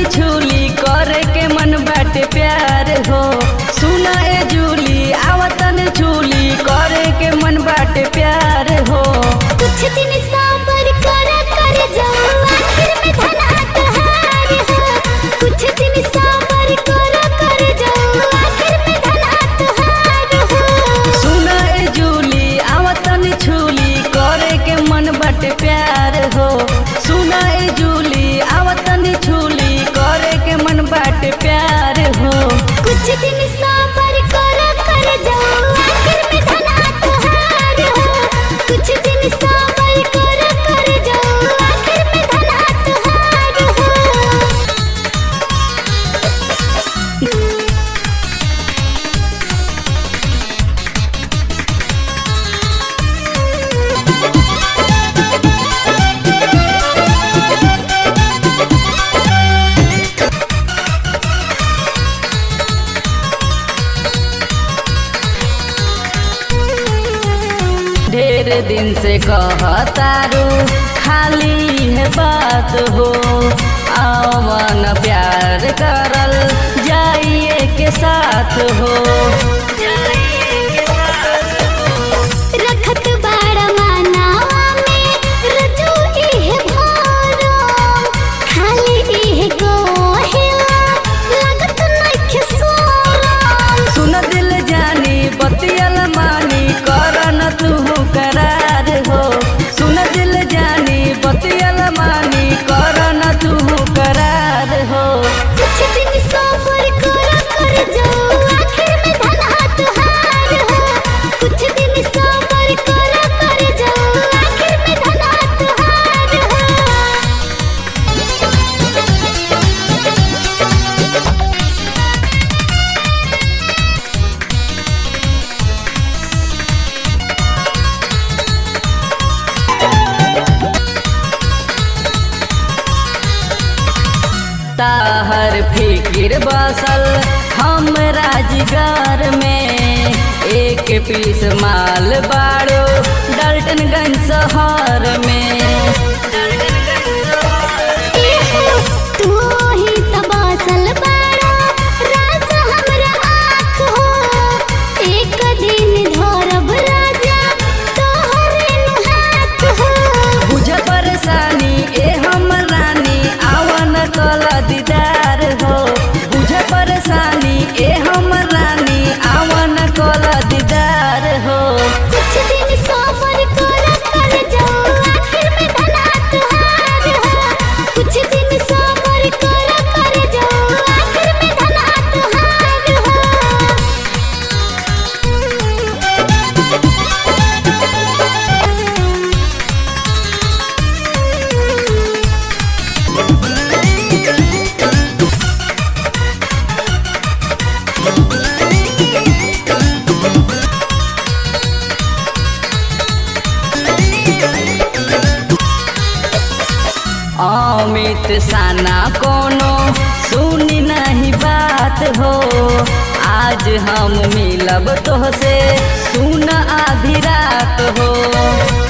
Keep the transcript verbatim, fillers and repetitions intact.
आवतनी छूली करे के मन बाटे प्यार हो। सुना ए जूली आवतनी छूली करे के मन बाटे प्यार हो। कुछ दिन सबर कर कर जाओ आखिर में धना तोहार हो। कुछ दिन सबर कर कर जाओ आखिर में धना तोहार हो। सुना ए जूली आवतनी छूली करे के मन बाटे प्यार हो। सुना ए जूली आवतनी छूली करे के मन बाटे प्यार हो। कुछ दिन सबर कर कर जाओ आखिर में धना तोहार हो। कुछ दिन सबर कर कर जाओ आखिर में धना तोहार हो। ढेर दिन से कहतारू खाली है बात हो। आओ मन प्यार करल जाइए के साथ हो। रखत बाड़ा मानावा में रजू इहे भरो। खाली इहे गोहेला लागत नइखे सोरम। सुन दिल जानी बतियल मानी करन तू करार हो। सुन दिल जानी बतियल मानी करन तू करार हो। कुछ दिन सबर कर कर जाओ आखिर में धना तोहार हो। कुछ दिन सबर कर कर जाओ आखिर में धना तोहार हो। ताहर फिकिर बसल हमरा जिगर में। एक पीस माल बाड़ो डाल्टनगंज शहर में। तू ही त बसल बाड़ा राज हमरा आँख हो। एक दिन धरब राजा तोहरे नु हाथ हो। बुझ परेशानी ए हमर रानी आवन कल दीदार हो। बुझ परेशानी ए हमर रानी आवन कल दीदार हो। कुछ दिन सबर कर कर जाओ आखिर में धना तोहार हो। कुछ दिन सबर कर कर जाओ आखिर में धना तोहार हो। अमित साना कोनो सुनी नहीं बात हो। आज हम मिलब तोहसे सुन आधी रात हो।